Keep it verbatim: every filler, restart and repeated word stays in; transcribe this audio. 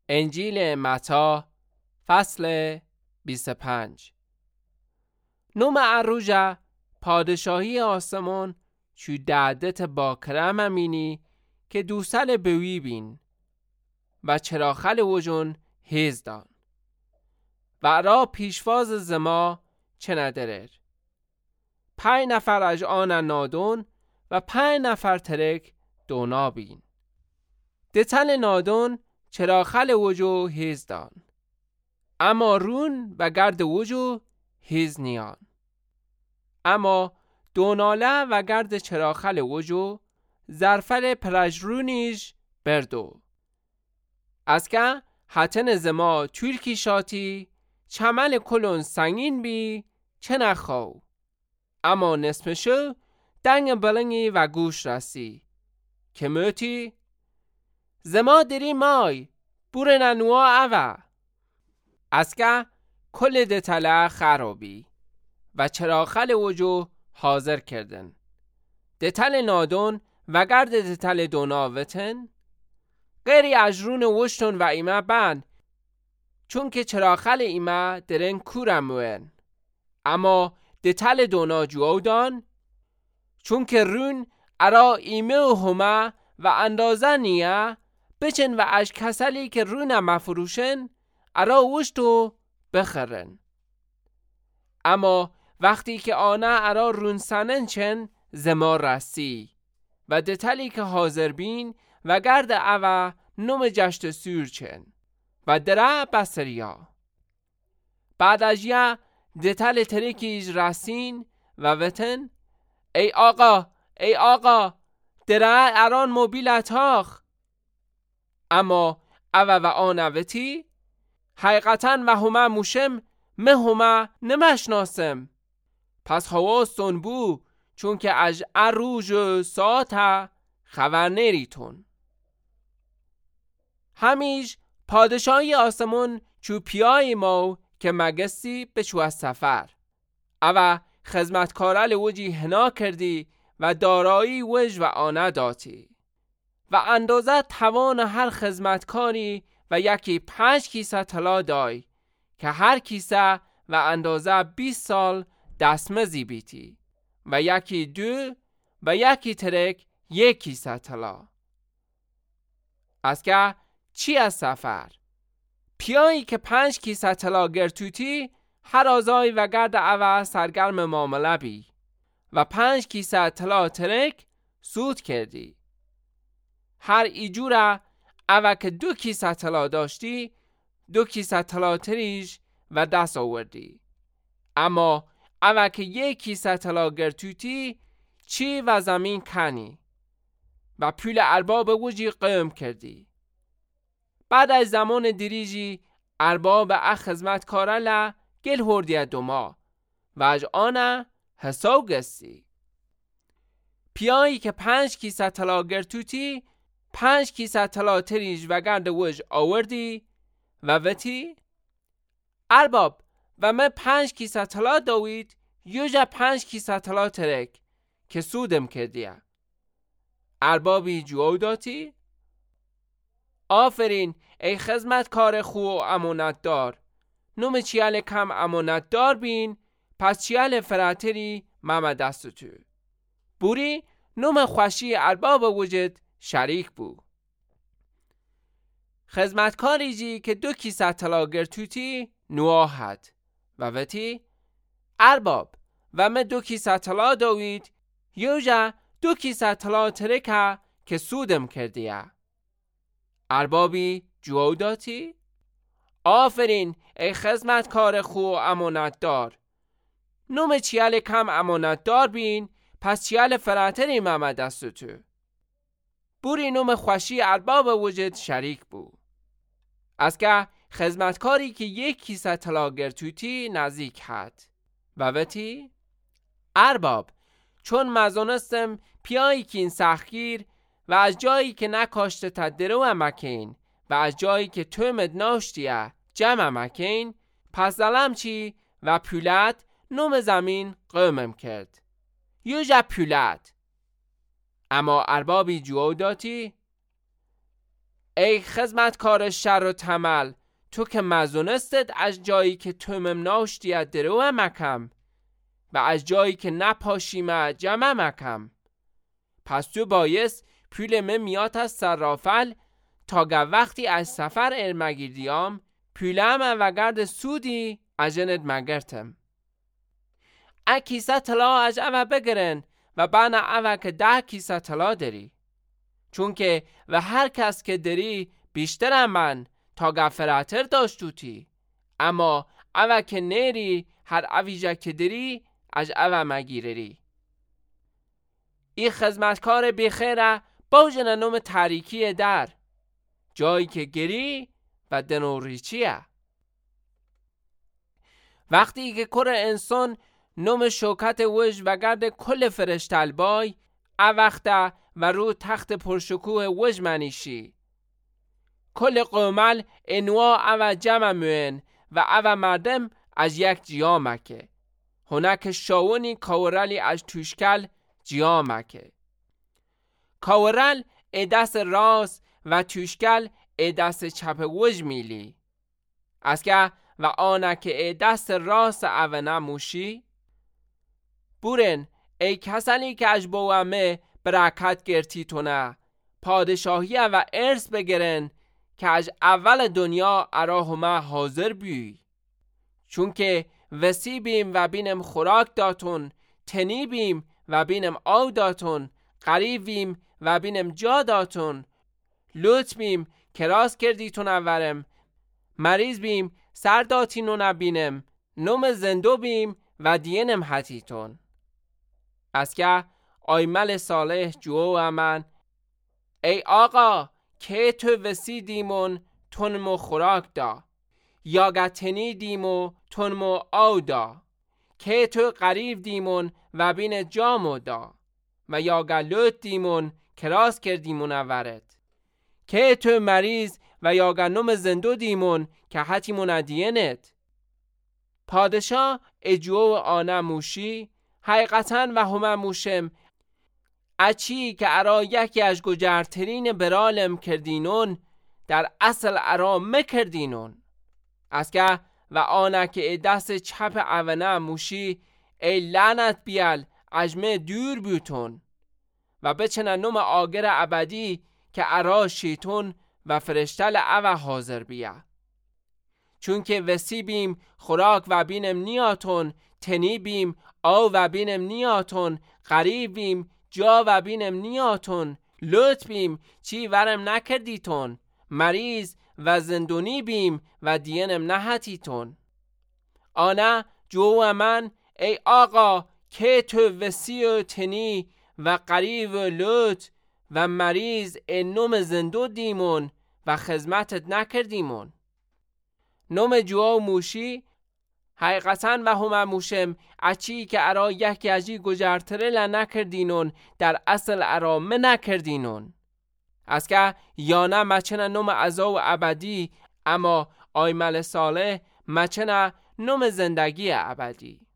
انجیل متی فصل بیست و پنج. نوم اروژه پادشاهی آسمان چو دعدت با کرم امینی که دوسل بوی بین و چراخل وجون هزدان و را پیشواز زما چه ندرر پای نفر از آن نادون و پای نفر ترک دونا بین دتل نادون چراخل وجو هزدان اما رون و گرد وجو هز نیان اما دوناله و گرد چراخل وجو زرفل پرجرونیش بردو از که حتن زما تولکی شاتی چمل کلون سنگین بی چه نخواو اما نسمشو دنگ بلنگی و گوش رسی که موتی زما دری مای بوره ننوا اوه از که کل دتله خرابی و چراخل وجو حاضر کردن دتل نادون و گرد دتل دوناوتن غیری اجرون وشتون و ایمه بند چون که چراخل ایمه درن کورموین اما دتل دونا جوودان چون که رون ارا ایمه و همه و اندازه نیه بچن و اش کسلی که رون مفروشن ارا وشتو بخرن اما وقتی که آنه ارا رون سنن چن زما رسی و دتلی که حاضر بین و گرد اوه نوم جشت سور چن و دره بسریا بعد از یه دتل ترکیج رسین و وطن ای آقا ای آقا دره اران موبیلت هاخ اما اوه و آنوتی حقیقتا و همه موشم مه همه نمشناسم پس حواستون بو چون که از اروج و ساعت خبر نیریتون همیش پادشاهی آسمون چو پیای ما که مگستی بچو از سفر اوه خدمتکارل وجی هنا کردی و دارایی وج و آنه داتی و اندازه توان هر خدمتکاری و یکی پنج کیسه طلا دای که هر کیسه و اندازه بیست سال دستمزی بیتی و یکی دو و یکی ترک یک کیسه طلا از که چی از سفر پیایی که پنج کیسه طلا گرتوتی هر آزای و گرد اوه سرگرم معامله بی و پنج کیسه طلا ترک سود کردی هر ایجوره اوه که دو کیسه طلا داشتی دو کیسه طلا تریج و دست آوردی اما اوه که یک کیسه طلا گرتوتی چی و زمین کنی و پول ارباب وجی قیم کردی بعد از زمان دریجی ارباب اخ خدمت کارله گل هردیه دوما و از آنه حساب گستی پیایی که پنج کیسه طلا گرتوتی پنج کیسه طلا تریج و گرد وج آوردی و وتی ارباب و من پنج کیسه طلا داوید یوجا پنج کیسه طلا ترک که سودم کردیه اربابی جواب داتی آفرین ای خدمت کار خو و امانت دار نوم چیال کم امانت دار بین پس چیال فراتری مم دست تو بوری نوم خوشی ارباب وجد شریک بو خدمتکاری جی که دو کیسه طلا گرتوتی نواهد و وتی ارباب و من دو کیسه طلا داوید یوجا دو کیسه طلا ترکه که سودم کردیه اربابی جواب داتی آفرین ای خدمتکار خو و امانت دار نوم چیال کم امانت دار بین پس چیال فراتری مم دست تو بوری نوم خوشی ارباب وجد شریک بو از که خدمتکاری که یک کیسه طلا گرتوتی نزدیک had و وتی ارباب چون مزانستم پیایی که این سخگیر و از جایی که نکاشته تدرو امکین و از جایی که تو مدناشتیه جمع امکین پس دلم چی و پولت نوم زمین قومم کرد یوجا پولت اما اربابی جواب داتی ای خدمتکار شر و تمل، تو که مزونستت از جایی که تو ممناش دیت درو مکم و از جایی که نپاشیمه جمع مکم. پس تو بایست پول ممیات از صرافل تا گه وقتی از سفر ارمگیردیام پولم و گرد سودی از جنت مگرتم. ا کیسه طلا از اوه بگرن و بنا اوه که ده کیسه طلا داری، چون که و هر کس که داری بیشتر من تا گفراتر داشتوتی، اما اوه که نیری هر اویجه که داری از اوه مگیرری. ای خدمتکار بیخیره باجن نوم تاریکی در جایی که گری و دنوریچیه. وقتی که کر انسان نوم شوکت وج و گرد کل فرشتل بای اوخته و رو تخت پرشکوه وج منیشی. کل قومل انواع او جمع موین و او مردم از یک جیامکه. هنک شاونی کاورلی از توشکل جیامکه. کاورل ای دست راست و توشکل ای دست چپ وج میلی. از که و آنکه ای دست راست او نموشی بورن ای کسانی که از بوامه برکت گرتی تو نه پادشاهی و ارث بگرن که از اول دنیا اراهمه حاضر بی. چون که وسی بیم و بینم خوراک داتون، تنی بیم و بینم آو داتون، قریب بیم و بینم جا داتون، لوت بیم که راست کردی تو نورم، مریض بیم سر داتینو نبینم، نوم زندو بیم و دینم حتیتون. از که آیمل صالح جو من ای آقا که تو وسی دیمون تنمو خوراک دا یا گتنی دیمو تنمو آو دا که تو قریب دیمون و بین جامو دا و یا گلوت دیمون کراس کردیمون اورد که تو مریض و یا گنوم زندو دیمون که حتیمون ادینت. پادشاه اجو آنه موشی حقیقتاً و همه موشم اچی که ارا یکی از گجرترین برالم کردینون در اصل ارا مکردینون. از که و آنه که دست چپ اونه موشی ای لعنت بیال اجمه دور بیوتون و بچنه نوم آگر ابدی که ارا شیطون و فرشتل اوه حاضر بیا. چون که وسی بیم خوراک و بینم نیاتون، تنی بیم آو و بینم نیاتون، قریب بیم جا و بینم نیاتون، لطف بیم چی ورم نکردیتون، مریض و زندونی بیم و دینم نهتیتون. آنه جو من ای آقا که تو وسی و تنی و قریب و لطف و مریض انوم زندو دیمون و خدمتت نکردیمون. نوم جو موشی حقیقتاً و همه موشم اچی که ارا یکی ازی گجرتره لنکردینون در اصل ارا من نکردینون. از که یانه مچنه نوم عذاب ابدی اما آیمل صالح مچنه نوم زندگی ابدی.